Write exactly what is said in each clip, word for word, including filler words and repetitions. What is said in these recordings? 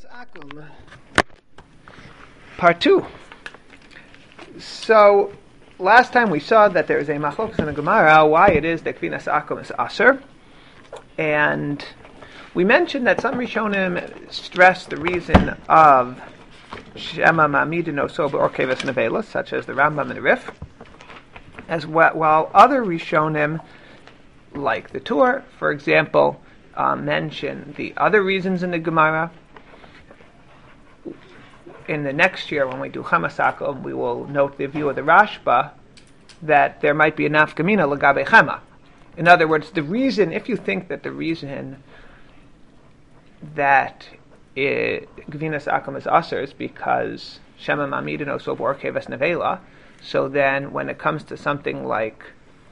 Gvinas Akum. Part two. So, last time we saw that there is a machlokas in the Gemara why it is that Gvinas Akum is aser, and we mentioned that some Rishonim stress the reason of Shema Ma'amidin Oso B'Orkeves Nevelas, such as the Rambam and the Rif, as well, while other Rishonim, like the Tur, for example, uh, mention the other reasons in the Gemara. In the next year, when we do Chamas Akum, we will note the view of the Rashba that there might be a nafkamina l'gabe chema. In other words, the reason, if you think that the reason that Gvinas Akum is aser is because Shema Ma'amidin Oso B'Orkeves Nevela, so then when it comes to something like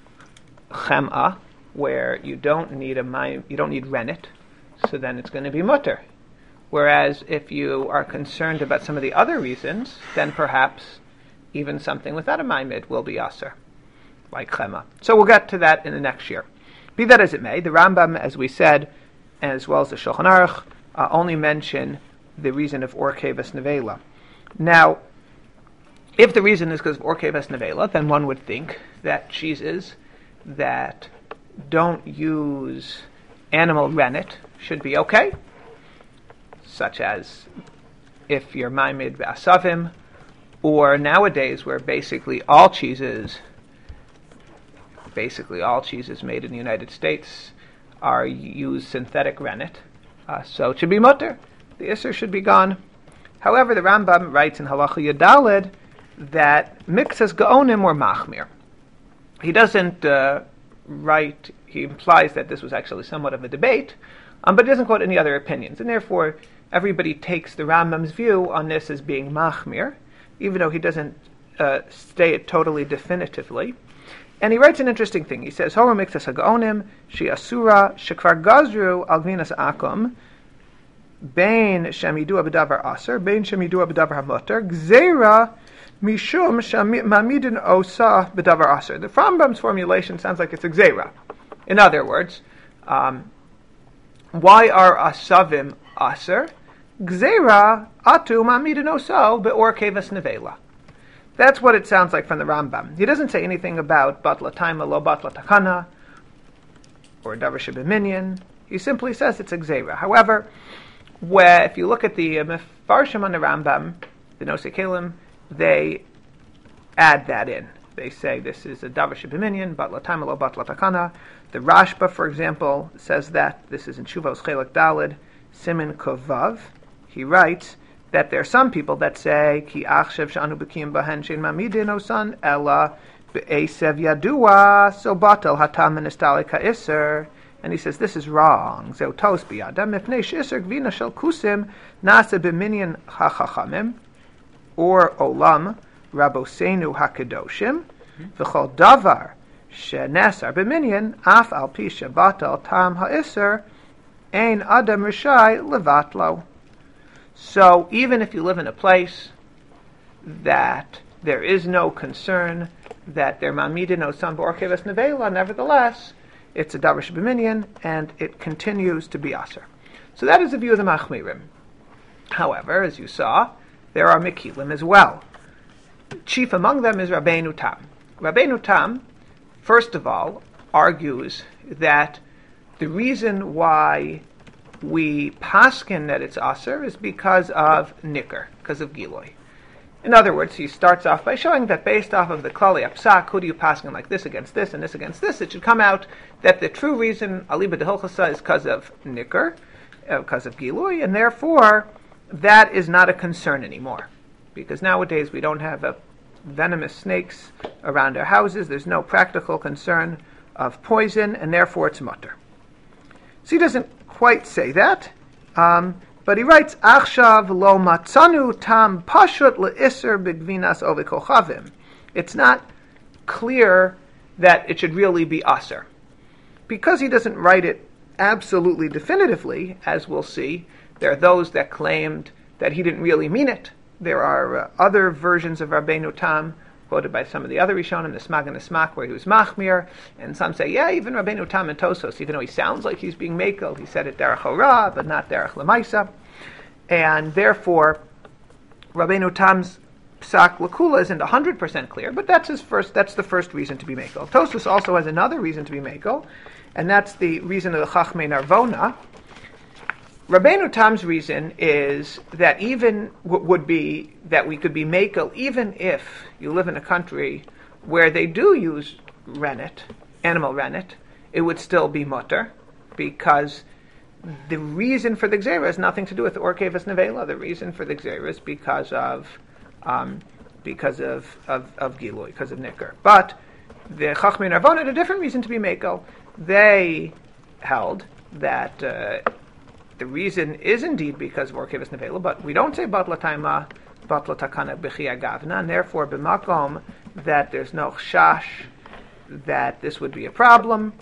chema, where you don't need a mayim, you don't need rennet, so then it's going to be mutter. Whereas if you are concerned about some of the other reasons, then perhaps even something without a maimid will be aser, like chema. So we'll get to that in the next year. Be that as it may, the Rambam, as we said, as well as the Shulchan Aruch, uh, only mention the reason of Orkeves Nevela. Now, if the reason is because of Orkeves Nevela, then one would think that cheeses that don't use animal rennet should be okay, such as if you're ma'amid v'asavim, or nowadays where basically all cheeses, basically all cheeses made in the United States are use synthetic rennet, uh, so it should be mutter. The isser should be gone. However, the Rambam writes in Halacha Yadalid that mixes gaonim or machmir. He doesn't uh, write, he implies that this was actually somewhat of a debate, um, but he doesn't quote any other opinions, and therefore everybody takes the Rambam's view on this as being machmir, even though he doesn't uh, state it totally definitively. And he writes an interesting thing. He says, Hora mixas hagaonim, she asura, shekvar gazru al gvinas akum, bein shemidu abadavar aser, bein shemidu abadavar hamutter, gzeira mishum mamidin osa bedavar aser. The Rambam's formulation sounds like it's a gzeira. In other words, um, why are asavim aser? Gzeira atu mamidin osa beorkeves nevela. That's what it sounds like from the Rambam. He doesn't say anything about batla taima lo batla takana or davar shebeminyan. He simply says it's a gzeira. However, where if you look at the uh, mefarshim on the Rambam, the Nosei Kelim, they add that in. They say this is a davar shebeminyan, batla taima lo batla takana. The Rashba, for example, says that this is in Shuvos Chelek Dalid, Simin Kovav. He writes that there are some people that say ki achshav shanu b'kiyim bahen shein mamidin osan ella be'esev yadua so batel hatam ministali ka'isr. And he says this is wrong. Zeu tos biyadam mifnei she'isr gvina shel kusim nasa b'minyan hachachamim or olam rabosenu hakedoshim v'chol davar she'nesar b'minyan af al pi shebatel tam ha'isr ein adam rishai levatlo. So even if you live in a place that there is no concern that their mamidin osam b'orkeves nevela, nevertheless, it's a davar shebeminyan, and it continues to be aser. So that is the view of the machmirim. However, as you saw, there are mekilim as well. Chief among them is Rabbeinu Tam. Rabbeinu Tam, first of all, argues that the reason why we paskin that it's aser is because of nicker, because of giloy. In other words, he starts off by showing that based off of the klali apsak, who do you paskin like this against this and this against this, it should come out that the true reason aliba de hilchasa is because of nicker, uh, because of giloy, and therefore that is not a concern anymore. Because nowadays we don't have uh, venomous snakes around our houses, there's no practical concern of poison, and therefore it's mutter. So he doesn't quite say that, um, but he writes, Achshav lo matzanu tam pashut le'isr b'gvinas ovikochavim. It's not clear that it should really be aser. Because he doesn't write it absolutely definitively, as we'll see, there are those that claimed that he didn't really mean it. There are uh, other versions of Rabbeinu Tam quoted by some of the other Rishonim, the Smag and the Smak, where he was machmir, and some say, yeah, even Rabbeinu Tam and Tosos, even though he sounds like he's being makel, he said it derech hora, but not derech lemaisa. and therefore Rabbeinu Tam's Psak Lakula isn't one hundred percent clear, but that's his first. That's the first reason to be Mekel. Tosfos also has another reason to be Mekel, and that's the reason of the Chachmei Narvona. Rabbeinu Tam's reason is that even w- would be that we could be Mekel even if you live in a country where they do use rennet, animal rennet, it would still be mutter, because the reason for the Gzeira has nothing to do with Orkevas Nevela. The reason for the Gzeira is because of Um, because of, of, of Gilui, because of Nicker. But the Chachmei Narvona had a different reason to be Mekel. They held that uh, the reason is indeed because of Orkevas Nevela, but we don't say Batla Taima, Batla Takana B'chia Gavna, and therefore b'makom that there's no chash that this would be a problem,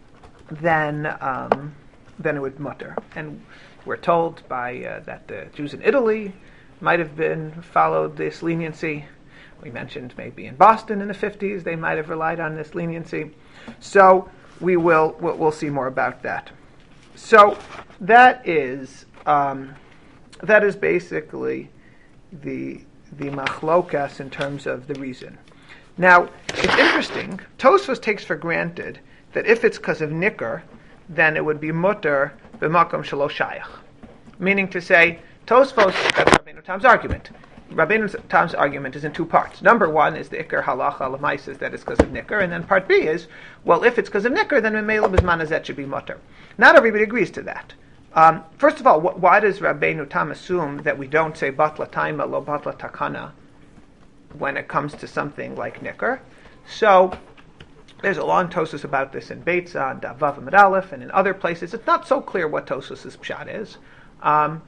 then um, then it would mutter. And we're told by uh, that the Jews in Italy might have been followed this leniency. We mentioned maybe in Boston in the fifties they might have relied on this leniency. So we will we'll, we'll see more about that. So that is um, that is basically the the machlokas in terms of the reason. Now it's interesting. Tosfos takes for granted that if it's because of nicker, then it would be mutter b'makom shelo shayach, meaning to say Tosfos, that's Rabbeinu Tam's argument. Rabbeinu Tam's argument is in two parts. Number one is the Iker Halacha Lamaisis, that is because of Nicker, and then part B is, well, if it's because of Nicker, then Memela Bismanazet should be mutter. Not everybody agrees to that. Um, first of all, wh- why does Rabbeinu Tam assume that we don't say Batla Taima lo Batla Takana when it comes to something like Nicker? So there's a long Tosfos about this in Beitza, and Davav and Aleph, and in other places. It's not so clear what Tosfos' pshat is. Um,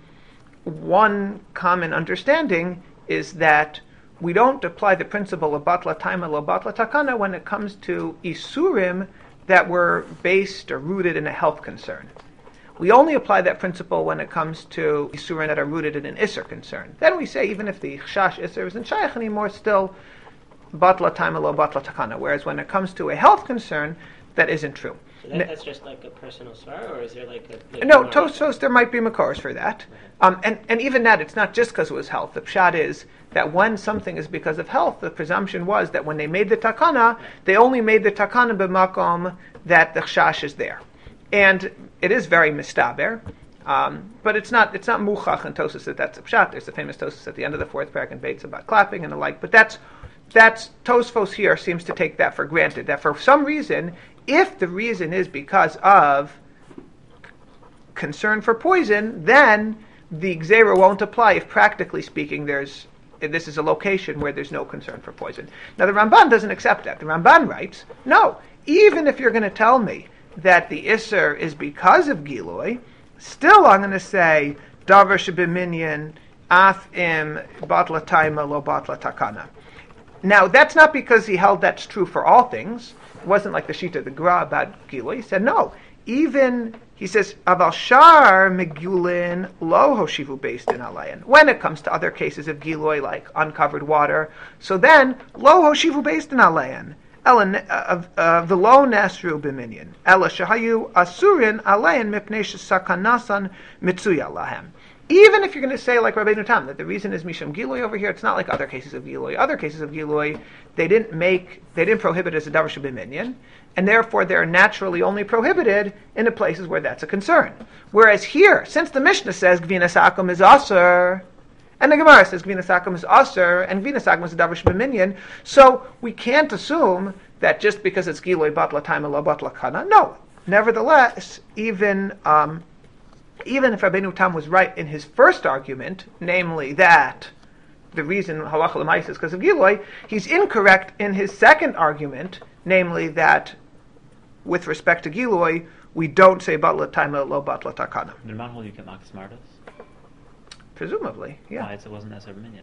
One common understanding is that we don't apply the principle of batla taima lo batla takana when it comes to isurim that were based or rooted in a health concern. We only apply that principle when it comes to isurim that are rooted in an isser concern. Then we say even if the chash isser isn't shaykh anymore, still batla taima lo batla takana. Whereas when it comes to a health concern, that isn't true. So that, that's just like a personal svar, or is there like a... Like no, Tosfos, there might be makors for that. Um, and, and even that, it's not just because it was health. The pshat is that when something is because of health, the presumption was that when they made the takana, they only made the takana b'makom that the chash is there. And it is very mistaber, um, but it's not it's not muchach and Tosfos that that's a pshat. There's a famous Tosfos at the end of the fourth parak in Beitz about clapping and the like. But that's, that's Tosfos here seems to take that for granted, that for some reason, if the reason is because of concern for poison, then the Gzeira won't apply if, practically speaking, there's if this is a location where there's no concern for poison. Now, the Ramban doesn't accept that. The Ramban writes, no, even if you're going to tell me that the Isser is because of Giloi, still I'm going to say, Davar shebeminyan af im batla taima lo batla takana. Now, that's not because he held that's true for all things. It wasn't like the Shita of the Gra about Gilui. He said, no, even, he says, Aval Shar Megulin Lo Hoshivu based in Alayan. When it comes to other cases of Gilui, like uncovered water, so then, Lo Hoshivu based in Alayan. The Lo Nasru Biminion. Ela Shahayu Asurin Alayan Mipnei Sakanasan Mitsuya Lahem. Even if you're going to say, like Rabbeinu Tam, that the reason is Misham Gilui over here, it's not like other cases of Gilui. Other cases of Gilui, they didn't make, they didn't prohibit as a davar shebeminyan, and therefore they're naturally only prohibited in the places where that's a concern. Whereas here, since the Mishnah says Gvinas Akum is Aser, and the Gemara says Gvinas Akum is Aser, and Gvinas Akum is a davar shebeminyan, so we can't assume that just because it's Gilui batla taima lo batla kana. No. Nevertheless, even... Um, Even if Rabbeinu Tam was right in his first argument, namely that the reason halacha l'maisa is because of Giloi, he's incorrect in his second argument, namely that with respect to Giloi, we don't say batla taima lo batla takana. Did man hold you get Max Smartus? Presumably, yeah. Why it wasn't as a minion?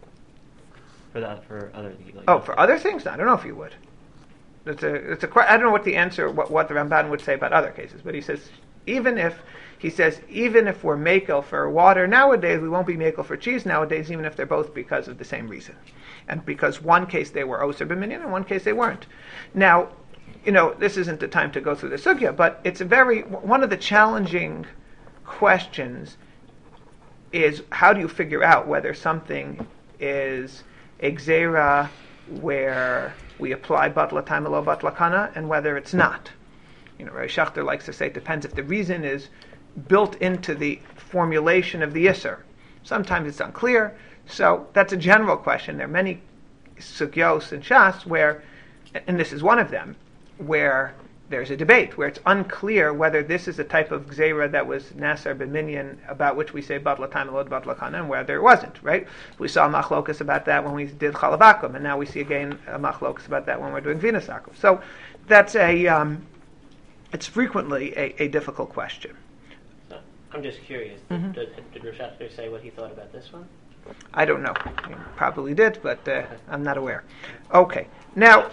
For that, for other like, oh, for other things, I don't know if you would. It's a, it's a. I don't know what the answer, what, what the Ramban would say about other cases, but he says even if. He says, even if we're makel for water nowadays, we won't be makel for cheese nowadays, even if they're both because of the same reason. And because one case they were oser b'minyan, and one case they weren't. Now, you know, this isn't the time to go through the sugya, but it's a very, one of the challenging questions is how do you figure out whether something is a gzeira where we apply batla time lo batla kana and whether it's not. You know, Rabbi Schachter likes to say it depends if the reason is built into the formulation of the Isser. Sometimes it's unclear, so that's a general question. There are many sugyos and shas where, and this is one of them, where there's a debate, where it's unclear whether this is a type of gzeira that was nasar b'minyan, about which we say batla time lo batla kana, and whether it wasn't, right? We saw a machlokas about that when we did chalabakum, and now we see again a machlokas about that when we're doing vinasakum. So that's a, um, it's frequently a, a difficult question. So, I'm just curious, Mm-hmm. did, did Rosh Hashanah say what he thought about this one? I don't know. He probably did, but uh, I'm not aware. Okay. Now,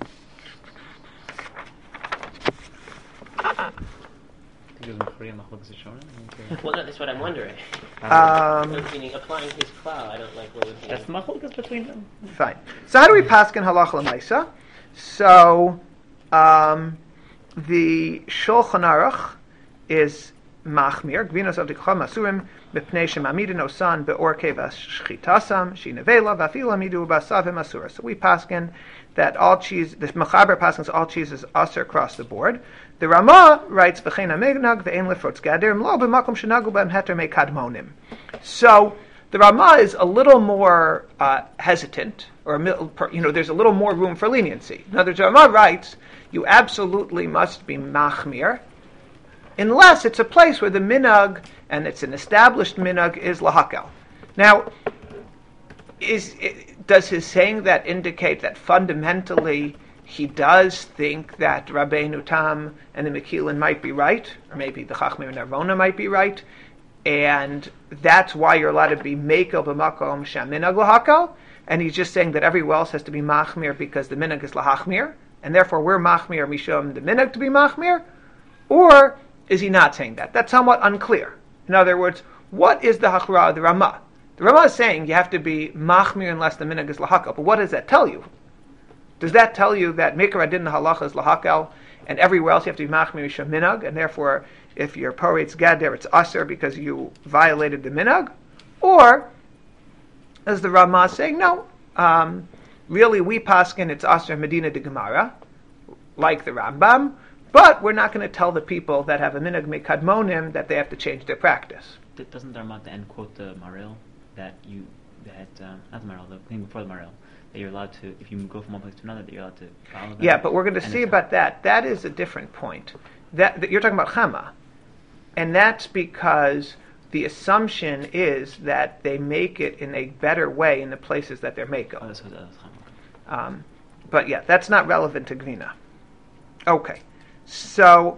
Well, no, that's what I'm wondering. um, Meaning, applying his cloud, I don't like what would be. That's the machlokas between them. fine. So how do we paskin halacha l'maisa? So um, the Shulchan Aruch is machmir. Gvinos of the Chacham Asurim mipnei shemamidin osan beorke v'shchitasam shinevela v'afil amidu b'asavim asura. So we paskin that all cheese, the Mechaber paskins all cheese is usher across the board. The Ramah writes v'chein hamignag v'ein lefrotz gader lo b'makom shenagu b'hem heter mekadmonim. So the Ramah is a little more uh, hesitant, or you know, there's a little more room for leniency. In other words, the Ramah writes, you absolutely must be machmir, unless it's a place where the minhag, and it's an established minhag, is lahakel. Now, is does his saying that indicate that fundamentally he does think that Rabbeinu Tam and the Mekilin might be right, or maybe the Chachmei and Arvona might be right, and that's why you're allowed to be mekel b'makom shaminag lahakel, and he's just saying that everywhere else has to be machmir because the minhag is lahachmir, and therefore we're machmir mishum the minhag to be machmir, or is he not saying that? That's somewhat unclear. In other words, what is the hachra of the Ramah? The Ramah is saying you have to be machmir unless the minhag is lahakel, but what does that tell you? Does that tell you that mikra din halacha is lahakel, and everywhere else you have to be machmir mishum minhag, and therefore if you're poretz gader, it's aser because you violated the minhag? Or, as the Ramah is saying, no, um, really we paskin it's aser medina de gemara, like the Rambam, but we're not going to tell the people that have a minhag mekadmonim that they have to change their practice. Doesn't the Ramah at the end quote the Maril that you that um, not the Maril, the thing before the Maril, that you're allowed to, if you go from one place to another, that you're allowed to follow them? Yeah, but we're going to And see it's- about that. That is a different point. That, that you're talking about chama, and that's because the assumption is that they make it in a better way in the places that they're Oh, mako. that's what that's Um, but yeah, that's not relevant to Gvina. Okay, so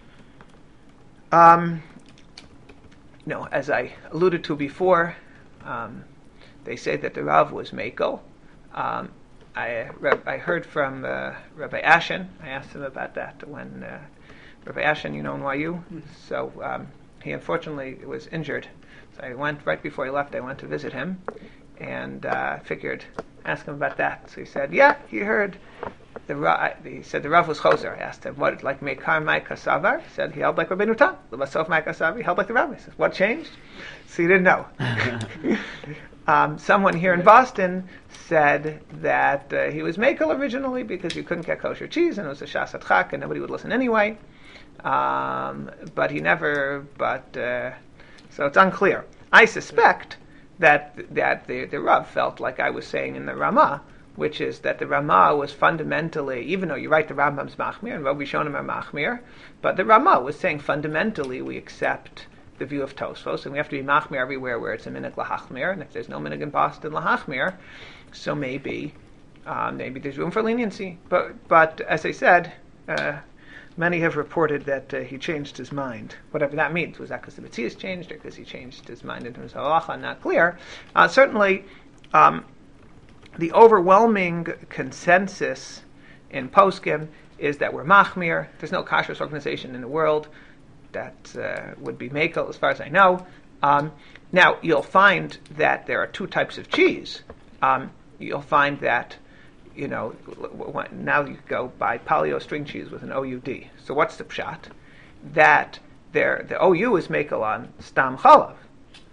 um, you know, as I alluded to before, um, they say that the Rav was mako. Um, I I heard from uh, Rabbi Ashen. I asked him about that when uh, Rabbi Ashen, you know, N Y U. Mm-hmm. So um, he unfortunately was injured. So I went right before he left. I went to visit him, and uh, figured ask him about that. So he said, "Yeah, he heard the Rav." He said the Rav was choser. I asked him what like Meikar Mai Kasavar. He said he held like Rabbeinu Tam. The Basof Mai Kasavar. He held like the Rabbi. I said, what changed? So he didn't know. Um, someone here in Boston said that uh, he was Mekel originally because you couldn't get kosher cheese and it was a shasat chak and nobody would listen anyway. Um, but he never, but, uh, so it's unclear. I suspect that that the, the Rav felt like I was saying in the Ramah, which is that the Ramah was fundamentally, even though you write the Rambam's Machmir and Rabbi Shonim are Machmir, but the Ramah was saying fundamentally we accept the view of Tosfos, and we have to be machmir everywhere where it's a minhag lahachmir, and if there's no minhag in Boston lahachmir, so maybe uh, maybe there's room for leniency. But but as I said, uh, many have reported that uh, he changed his mind. Whatever that means, was that because the Metzias changed, or because he changed his mind in terms of halacha? Not clear. Uh, certainly, um, the overwhelming consensus in poskim is that we're machmir. There's no kashrus organization in the world that uh, would be makel, as far as I know. Um, now, you'll find that there are two types of cheese. Um, you'll find that, you know, now you go buy paleo string cheese with an O U D. So what's the pshat? That there, the O U is makel on stam chalav.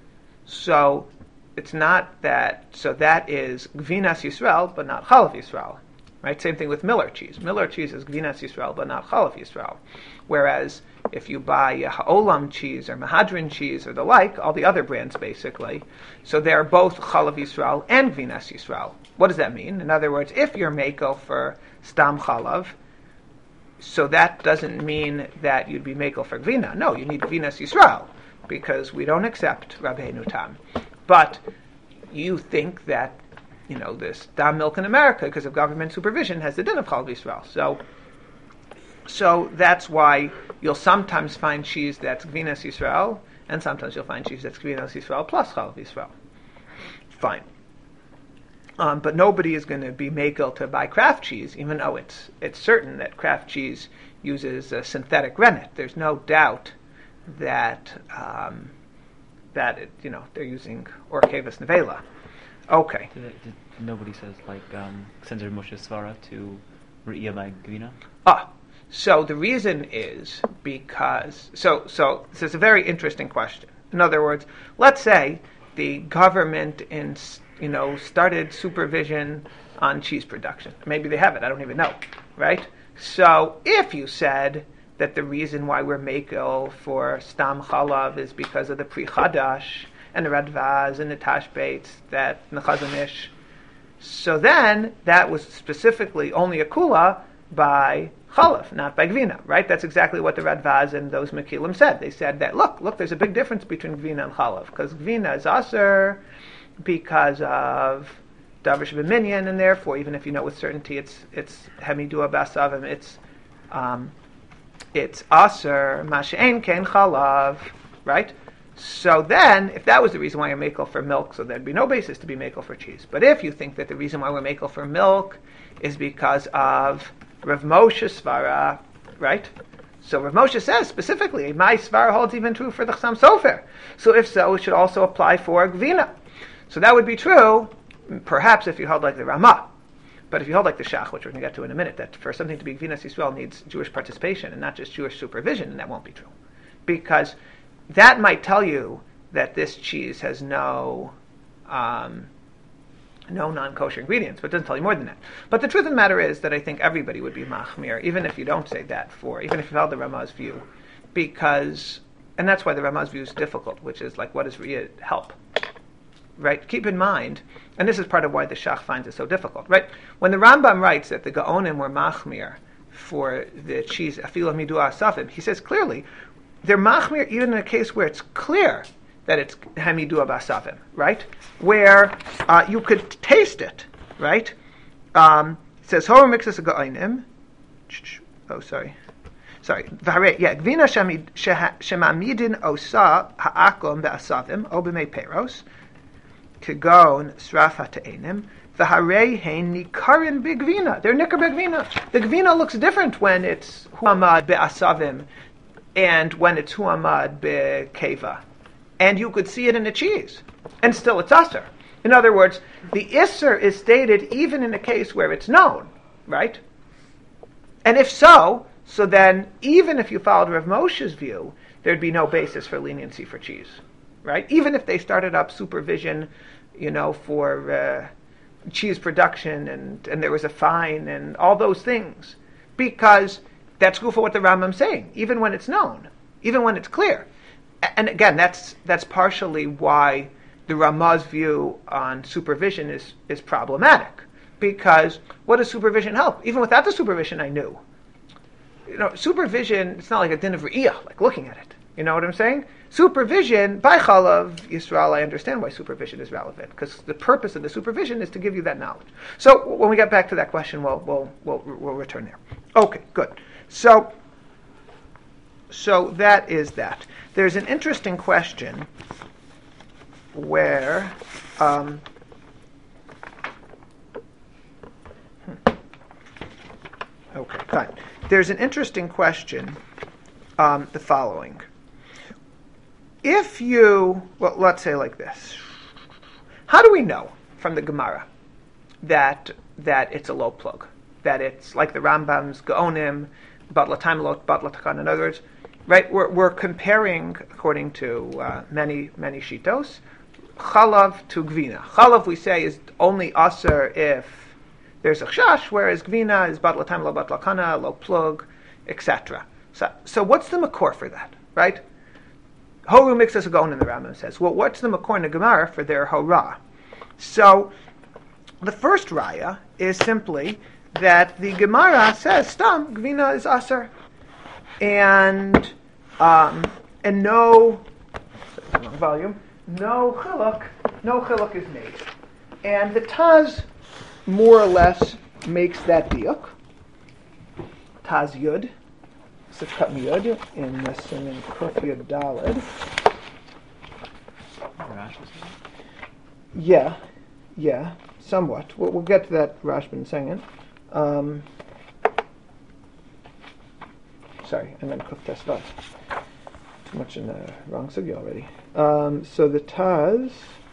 So it's not that, so that is Gvinas Yisrael, but not Chalav Yisrael. Right? Same thing with Miller cheese. Miller cheese is Gvinas Yisrael, but not Chalav Yisrael. Whereas if you buy a Ha'olam cheese or Mahadrin cheese or the like, all the other brands basically, so they're both Chalav Yisrael and Gvinas Yisrael. What does that mean? In other words, if you're Meko for Stam Chalav, so that doesn't mean that you'd be Meko for Gvina. No, you need Gvinas Yisrael, because we don't accept Rabbeinu Tam. But you think that, you know, this Dam milk in America, because of government supervision, has the din of Chalav Yisrael. So, so that's why you'll sometimes find cheese that's Gvinas Yisrael, and sometimes you'll find cheese that's Gvinas Yisrael plus Chalav Yisrael. Fine. Um, but nobody is going to be makel to buy Kraft cheese, even though it's it's certain that Kraft cheese uses a synthetic rennet. There's no doubt that um, that it, you know, they're using Orchevus nevela. Okay. Did, did, nobody says like um, Sender Moshe Svara to Re'iyah by Gvina? Ah, so the reason is because so so this is a very interesting question. In other words, let's say the government in you know started supervision on cheese production. Maybe they have it. I don't even know, right? So if you said that the reason why we're makel for Stam Chalav is because of the Pri Chadash and the Radvaz and the Tashbates that the Chazon Ish, so then that was specifically only a kula by Chalav, not by Gvina, right? That's exactly what the Radvaz and those Mekilim said. They said that, look, look, there's a big difference between Gvina and Chalav, because Gvina is aser because of Davar Sheb'minyan, and therefore, even if you know with certainty it's it's Hemidua Basavim, it's um, it's aser Masha'en Ken Chalav, right? So then, if that was the reason why you're makel for milk, so there'd be no basis to be makel for cheese. But if you think that the reason why we're makel for milk is because of Rav Moshe Svara, right? So Rav Moshe says specifically, my Svara holds even true for the Chassam Sofer. So if so, it should also apply for Gvina. So that would be true, perhaps if you held like the Ramah. But if you hold like the Shach, which we're going to get to in a minute, that for something to be Gvinas Yisrael needs Jewish participation and not just Jewish supervision, and that won't be true. Because that might tell you that this cheese has no um, no non-kosher ingredients, but it doesn't tell you more than that. But the truth of the matter is that I think everybody would be machmir, even if you don't say that for, even if you held the Ramah's view, because, and that's why the Ramah's view is difficult, which is like, what does Riyah help? Right? Keep in mind, and this is part of why the Shach finds it so difficult, right? When the Rambam writes that the Gaonim were machmir for the cheese, afilah midu asafim, he says clearly, they're machmir even in a case where it's clear that it's hamidua basavim, right? Where uh, you could taste it, right? Um, it says hor mixes gaonim. Oh, sorry, sorry. Yeah, gvina shemamidin osa haakom beasavim o b'mei peros kegon srafa te'enim v'harei hein nikarin b'gvina. They're nikar b'gvina. The gvina looks different when it's huamad beasavim and when it's huamad bekeva. And you could see it in the cheese. And still it's aser. In other words, the isser is stated even in a case where it's known, right? And if so, so then even if you followed Rav Moshe's view, there'd be no basis for leniency for cheese, right? Even if they started up supervision, you know, for uh, cheese production and, and there was a fine and all those things. Because that's good for what the Rambam's saying, even when it's known, even when it's clear. And again, that's that's partially why the Ramah's view on supervision is, is problematic. Because what does supervision help? Even without the supervision, I knew. You know, supervision, it's not like a din of re'iyah, like looking at it. You know what I'm saying? Supervision, by Chalav Yisrael, I understand why supervision is relevant, because the purpose of the supervision is to give you that knowledge. So when we get back to that question, we'll we'll we'll, we'll return there. Okay, good. So, so that is that. There's an interesting question where um, hmm. okay, fine. There's an interesting question. Um, the following: if you, well, let's say like this, how do we know from the Gemara that that it's a low plug, that it's like the Rambam's Gaonim, Batla Taimlot, Batla Takan? In other words, right? We're we're comparing according to uh, many many shitos, chalav to gvina. Chalav, we say, is only aser if there's a chash, whereas gvina is batla time, lo batla kana, lo plug, et cetera. So, so what's the makor for that, right? Horu mixes a gon in the Rambam says. Well, what's the makor in the Gemara for their hora? So, the first raya is simply that the Gemara says, stam, gvina is aser. And, um, and no, wrong volume, no chiluk, no chiluk is made. And the Taz more or less makes that diuk. Taz Yud, Sifkat Yud, in the Siman Kuf Yud Daled. Yeah, yeah, somewhat. We'll, we'll get to that Rashba in a second. Um, sorry, I meant Kuf Tesvat. Too much in the wrong sugi already. Um, so the Taz.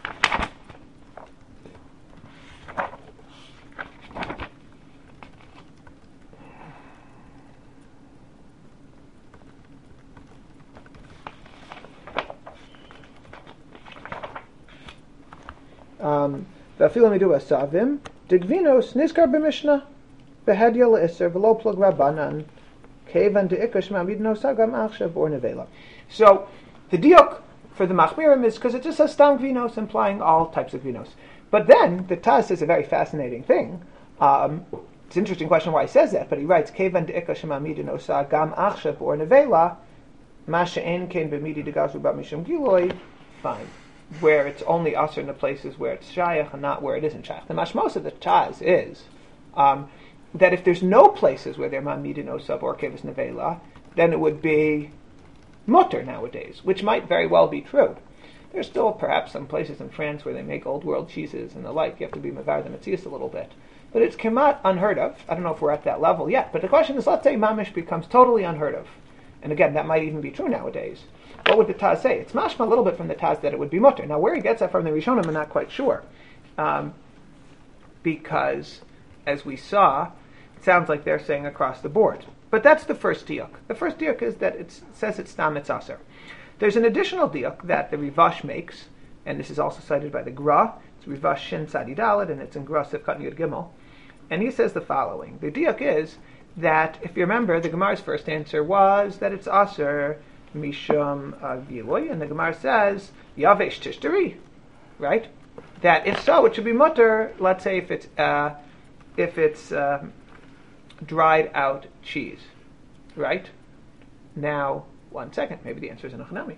Um, V'afilu midu asavim digvinos nizkar b'mishnah behedya le'iser v'lo plug rabbanan kevan de'ikash ma'amidno sagam achshav or nevela. So the diuk for the machmirim is because it just says stam gvinos, implying all types of gvinos. But then the Taz says a very fascinating thing. Um, it's an interesting question why he says that, but he writes kevan de'ikash ma'amidno sagam achshav or nevela masha en kein b'midi degazu b'mishum giloi. Fine. Where it's only usher in the places where it's shayach and not where it isn't shayach. The mashmos of the Taz is um, that if there's no places where they're ma'amidin osav or kevis nevela, then it would be mutter nowadays, which might very well be true. There's still perhaps some places in France where they make old world cheeses and the like. You have to be mavar the metzias a little bit. But it's kemat unheard of. I don't know if we're at that level yet. But the question is, let's say mamish becomes totally unheard of. And again, that might even be true nowadays. What would the Taz say? It's mashma a little bit from the Taz that it would be mutter. Now, where he gets that from the Rishonim, I'm not quite sure. Um, because, as we saw, it sounds like they're saying across the board. But that's the first diuk. The first diuk is that it says it's stam, it's aser. There's an additional diuk that the Rivash makes, and this is also cited by the Gra. It's Rivash Shin Sadi Daled, and it's in Gra Sifkat Yud Gimel. And he says the following. The diuk is that, if you remember, the Gemara's first answer was that it's aser mishum giloy, and the Gemara says yavesh tishtari, right? That if so, it should be mutter. Let's say if it's uh, if it's uh, dried out cheese, right? Now, one second, maybe the answer is in Achanami.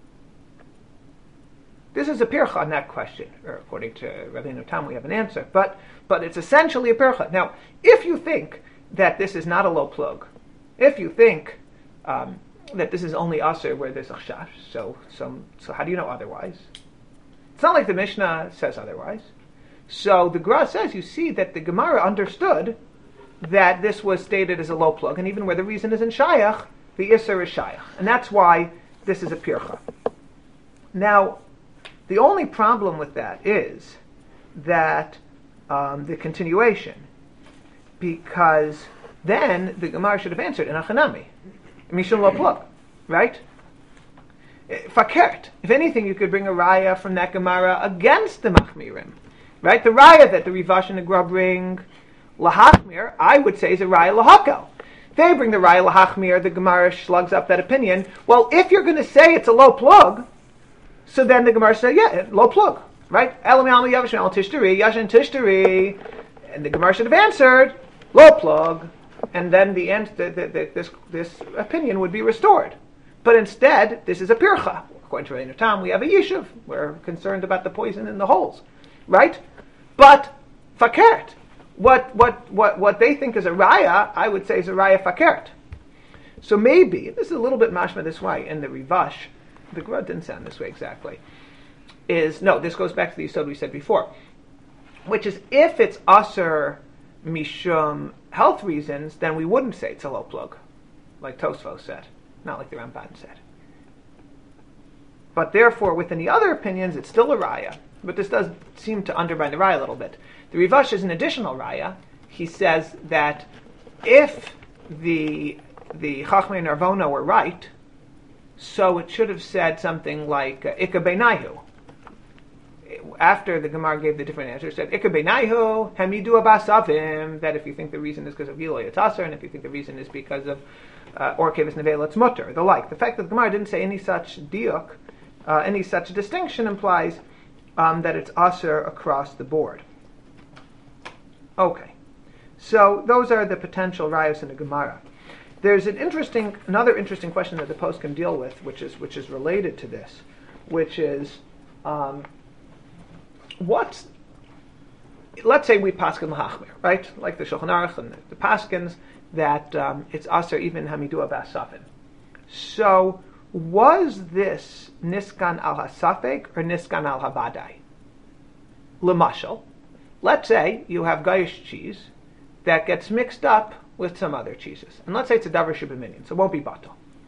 This is a pircha on that question, or according to Rabbeinu Tam, we have an answer, but but it's essentially a pircha. Now, if you think that this is not a low plug, if you think um, that this is only aser where there's a chash, so, so, so how do you know otherwise? It's not like the Mishnah says otherwise. So the Gra says, you see that the Gemara understood that this was stated as a low plug, and even where the reason is in shayach, the iser is shayach. And that's why this is a pircha. Now, the only problem with that is that um, the continuation, because then the Gemara should have answered in Achanami. Mishum lo plug, right? Fakert. If anything, you could bring a raya from that Gemara against the Machmirim, right? The raya that the Rivash and the Gra bring lahachmir, I would say, is a raya lahakel. They bring the raya lahachmir. The Gemara slugs up that opinion. Well, if you're going to say it's a low plug, so then the Gemara says, yeah, low plug, right? Elam yalma yavish el tishtari yashin tishtari, and the Gemara should have answered low plug. And then the end, the, the, the, this this opinion would be restored. But instead, this is a pircha. According to Rabbeinu Tam, we have a yishuv. We're concerned about the poison in the holes, right? But fakert, what what what what they think is a raya, I would say is a raya fakert. So maybe, and this is a little bit mashma this way, in the Rivash, the Gra didn't sound this way exactly, is, no, this goes back to the yisod we said before, which is if it's aser mishum health reasons, then we wouldn't say it's a low plug, like Tosfos said, not like the Ramban said. But therefore, within the other opinions, it's still a raya. But this does seem to undermine the raya a little bit. The Rivash is an additional raya. He says that if the the Chachmei Narvona were right, so it should have said something like Ika Beinayu. after the Gemara gave the different answers, said Ikar Beinaihu Hemidu Abasavim, that if you think the reason is because of Giloy, it's Aser, and if you think the reason is because of uh, or Kevis Nevela, it's Mutter. The like. The fact that the Gemara didn't say any such diuk, uh, any such distinction implies um, that it's Aser across the board. Okay, so those are the potential rayos in the Gemara. There's an interesting, another interesting question that the post can deal with, which is which is related to this, which is um, what's let's say we paskin l'hachmir, right? Like the Shulchan Aruch and the, the paskins that um, it's aser even hamidua b'asafin. So was this niskan al hasafek or niskan al havadai? L'mashal, let's say you have Gaish cheese that gets mixed up with some other cheeses. And let's say it's a davar shebeminion, so it won't be batal.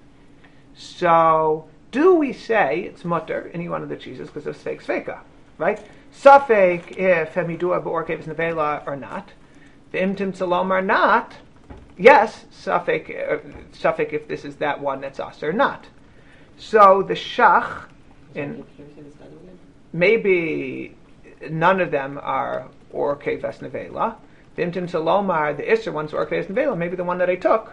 So, do we say it's mutter, any one of the cheeses, because of sfeik sfeika, right? Safek if hemidua be'or kevis nevela or not. The imtim tzalom or not. Yes, safek, uh, safek if this is that one that's us or not. So, the shach, in maybe none of them are or kevis nevela. Vimtim Salomar, the Isser ones, or Kveis Nevela, maybe the one that I took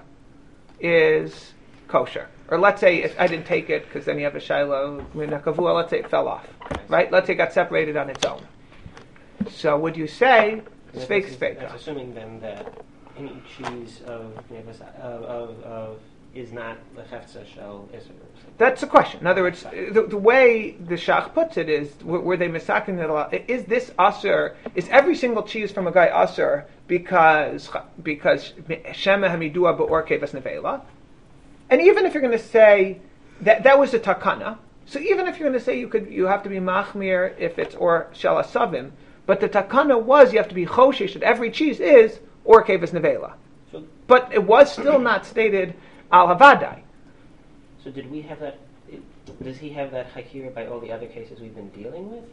is kosher. Or let's say if I didn't take it, because then you have a Shiloh, Minakavua, let's say it fell off. Right? Let's say it got separated on its own. So would you say, it's fake, it's fake? That's assuming then that any cheese of, of, of, of is not the Hefza Shel Isser. That's the question. In other words, the, the way the Shach puts it is, were, were they misaking it a lot? Is this Aser, is every single cheese from a guy Aser because because Shema Hamidua Ba'or Keves Nevela? And even if you're going to say that that was a takana, so even if you're going to say you could you have to be machmir if it's or Shel Asavim, but the takana was you have to be choshesh that every cheese is or Keves Nevela. So, but it was still not stated al havadai. So did we have that? Does he have that hakira by all the other cases we've been dealing with?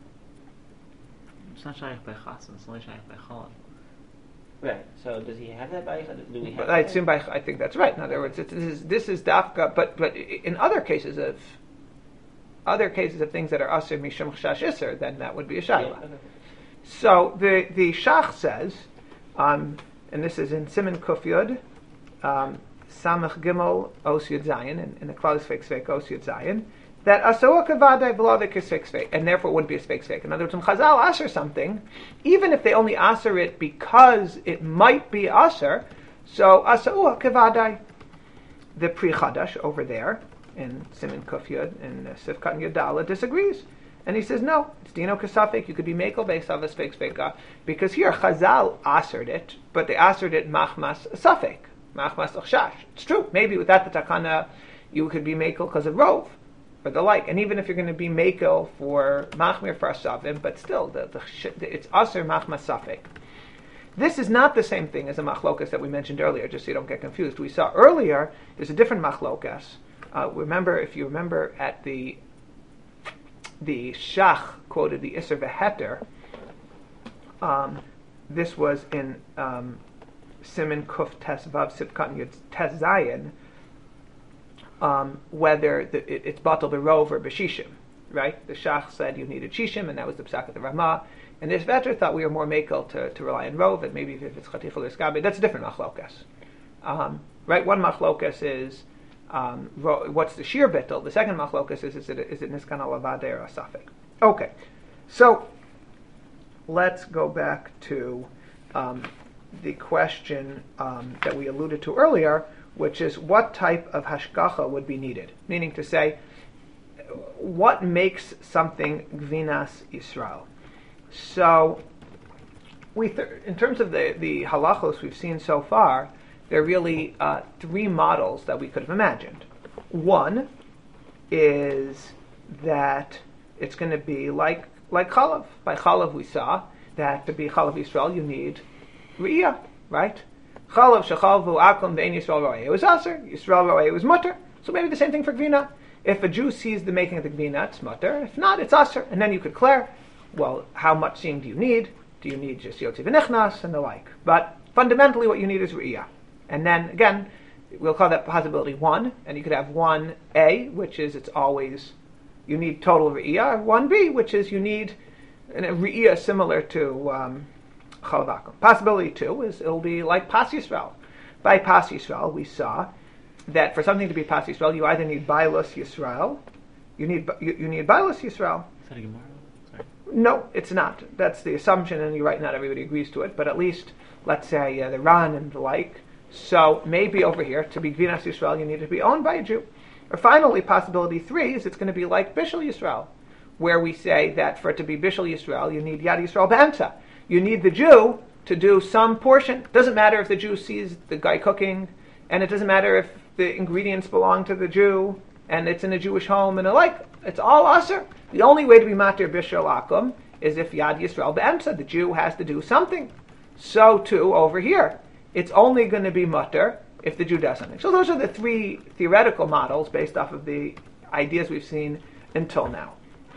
It's not shaykh by chassan. It's only shaykh by chalav. Right. So does he have that by? Do we have? But I assume by. I think that's right. In other words, it, this is this is dafka. But but in other cases of other cases of things that are aser mishum chash iser, then that would be a shayla. Yeah, okay. So the the shach says, um, and this is in Siman Kuf Yud. Um, Samach Gimel Os Yud Zayin, and in the Klaus Fake Sveik Os Yud Zayin, that Asoa Kavadai V'Lavik is Fake Sveik, and therefore it wouldn't be a Fake Sveik. In other words, when Chazal Aser something, even if they only Aser it because it might be Aser, so Asoa Kavadai, the Pri Chadash over there in Siman Kuf Yud in uh, Sifkat and Yudala disagrees. And he says, no, it's Dino Kasafik, you could be Mekel based on a Fake Sveika, because here Chazal Asered it, but they Asered it Machmas Safek. It's true. Maybe without the takana, you could be makel because of rov, or the like. And even if you're going to be makel for machmir for asavim, but still, the, the, the, it's aser machmas safek. This is not the same thing as a machlokas that we mentioned earlier. Just so you don't get confused. We saw earlier there's a different machlokas. Uh, remember, if you remember, at the the shach quoted the iser v'heter. Um, this was in. Um, Siman Kuf Tes Vav Sipkat Yud Tes Zayin, um, whether the, it, it's batal berov or b'shishim, right? The Shach said you needed shishim, and that was the psak of the Ramah. And this vetter thought we were more makel to, to rely on rov, and maybe if it's chatichol or skabi, that's a different machlokas, um, right? One machlokas is um, ro, what's the shir bittel. The second machlokas is is it is it niskan al avadeh or asafik? Okay, so let's go back to. Um, the question um, that we alluded to earlier, which is what type of hashgacha would be needed? Meaning to say, what makes something gvinas Yisrael? So, we th- in terms of the, the halachos we've seen so far, there are really uh, three models that we could have imagined. One is that it's going to be like like chalav. By chalav we saw that to be chalav Yisrael you need Re'iyah, right? Chalav shechalvu akum ve'en Yisrael ro'eh. It was aser. Yisrael ro'eh was mutter. So maybe the same thing for gvina. If a Jew sees the making of the gvina, it's mutter. If not, it's aser. And then you could declare, well, how much seeing do you need? Do you need just yotzi v'nichnas and the like? But fundamentally, what you need is re'iyah. And then again, we'll call that possibility one. And you could have one A, which is it's always you need total re'iyah. One B, which is you need and a re'iyah similar to um, chalav akum. Possibility two is it'll be like pas Yisrael. By pas Yisrael, we saw that for something to be pas Yisrael, you either need bailus Yisrael, you need you, you need bailus Yisrael. Is that a Gemara? Sorry. No, it's not. That's the assumption, and you're right, not everybody agrees to it, but at least, let's say, uh, the Ran and the like. So maybe over here, to be Gvinas Yisrael, you need to be owned by a Jew. Or finally, possibility three is it's going to be like Bishul Yisrael, where we say that for it to be Bishul Yisrael, you need Yad Yisrael B'Emtza. You need the Jew to do some portion. It doesn't matter if the Jew sees the guy cooking, and it doesn't matter if the ingredients belong to the Jew, and it's in a Jewish home, and the like. It's all usher. The only way to be Matir Bishul Akum is if Yad Yisrael B'Emtza, the Jew has to do something. So too over here. It's only going to be mutter if the Jew does something. So those are the three theoretical models based off of the ideas we've seen until now.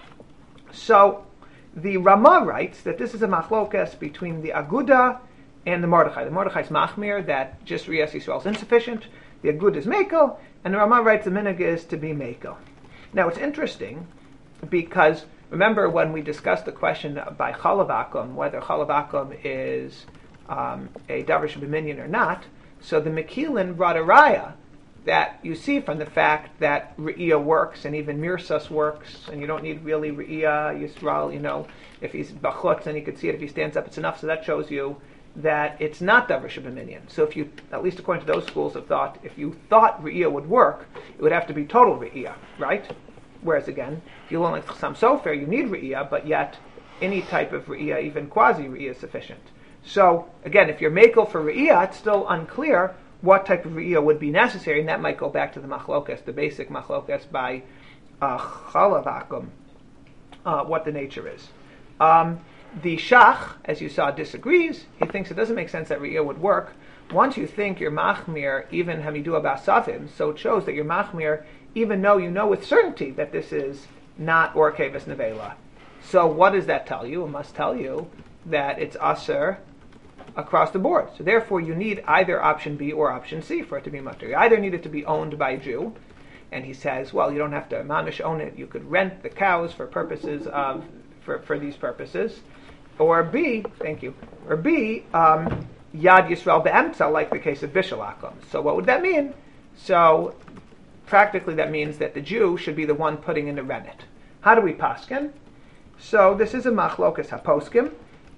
So the Ramah writes that this is a machlokas between the Aguda and the Mordechai. The Mordechai is machmir, that just Riyas Yisrael is insufficient. The Aguda is mekel, and the Ramah writes the minhag is to be mekel. Now it's interesting because remember when we discussed the question by chalav akum, whether chalav akum is um, a davar sheb'minyan or not. So the Mekilin brought a raya that you see from the fact that Re'iyah works, and even Mirsas works, and you don't need really Re'iyah Yisrael, you know, if he's Bachutz and you can see it if he stands up, it's enough, so that shows you that it's not Davar Sheb'minyan. So if you, at least according to those schools of thought, if you thought Re'iyah would work, it would have to be total Re'iyah, right? Whereas again, if you learn like Chasam Sofer, you need Re'iyah, but yet any type of Re'iyah, even quasi-Re'iyah is sufficient. So again, if you're Mekel for Re'iyah, it's still unclear what type of Re'iyah would be necessary, and that might go back to the Machlokas, the basic Machlokas by uh, Chalav Akum, uh, what the nature is. Um, the Shach, as you saw, disagrees. He thinks it doesn't make sense that Re'iyah would work. Once you think you're Machmir, even Hamidua Basafim, so it shows that you're Machmir, even though you know with certainty that this is not Or Keves Nevela. So what does that tell you? It must tell you that it's Aser across the board. So therefore you need either option B or option C for it to be mutter. You either need it to be owned by a Jew, and he says, well, you don't have to mamish own it, you could rent the cows for purposes of, for, for these purposes, or B, thank you, or B, um, Yad Yisrael Be'emtza, like the case of Bishul Akum. So what would that mean? So practically that means that the Jew should be the one putting in the rennet. How do we paskin? So this is a machlokas haposkim.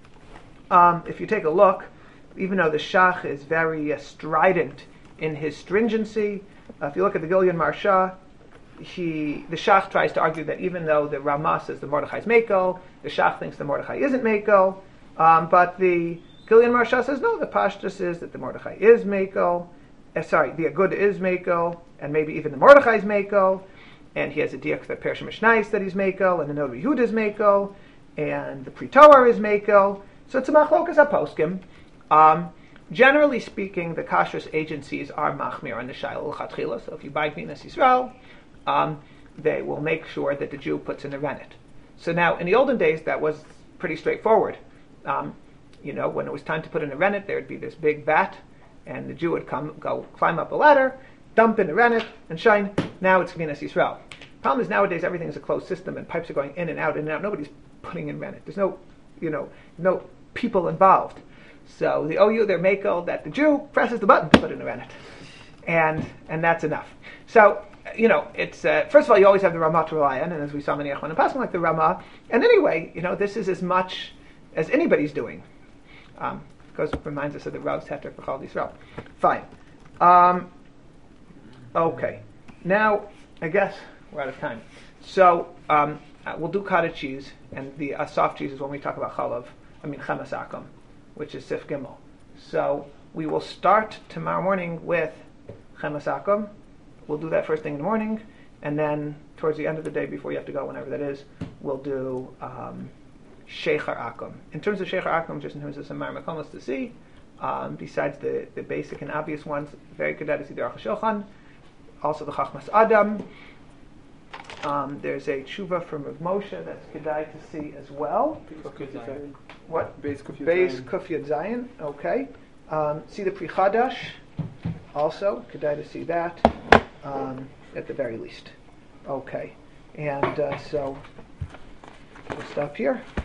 Um, if you take a look, even though the Shach is very uh, strident in his stringency, uh, if you look at the Gilyon Marsha, he, the Shach tries to argue that even though the Ramah says the Mordechai is Mekel, the Shach thinks the Mordechai isn't Mekel, um, but the Gilyon Marsha says no, the Pashtus is that the Mordechai is Mekel, uh, sorry, the Agud is Mekel, and maybe even the Mordechai is Mekel, and he has a diak that Pershim Mishnais that he's Mekel, and the Nod Yehud is Mekel, and the Pri Toar is Mekel. So it's a machlokas haposkim. Um, generally speaking, the kashrus agencies are machmir on the shayla l'chatchila. So if you buy Gvinas Yisrael, um, they will make sure that the Jew puts in the rennet. So now, in the olden days, that was pretty straightforward. Um, you know, when it was time to put in the rennet, there would be this big vat, and the Jew would come, go climb up a ladder, dump in the rennet, and shine. Now it's Gvinas Yisrael. Problem is nowadays everything is a closed system, and pipes are going in and out, in and out. Nobody's putting in rennet. There's no, you know, no people involved. So the O U, they're makel that the Jew presses the button to put in the rennet. And and that's enough. So, you know, it's, uh, first of all, you always have the Ramah to rely on, and as we saw many Achronim passing like the Ramah. And anyway, you know, this is as much as anybody's doing. Um, because it reminds us of the Rav's Heter for Chal Yisrael. Fine. Um, okay. Now, I guess we're out of time. So, um, uh, we'll do cottage cheese, and the uh, soft cheese is when we talk about chalav. I mean Chemes Akum, which is Sif Gimel. So we will start tomorrow morning with Chemes Akum. We'll do that first thing in the morning, and then towards the end of the day, before you have to go, whenever that is, we'll do um, Sheikhar Akum. In terms of Sheikhar Akum, just in terms of some Makomos to see, um, besides the, the basic and obvious ones, very good to see the Aruch HaShulchan, also the Chachmas Adam. Um, there's a tshuva from Rav Moshe that's kedai to see as well. What? Beis Kuf Yud Zayin. Okay. Um, see the Pri Chadash also. Kedai to see that um, at the very least. Okay. And uh, so we'll stop here.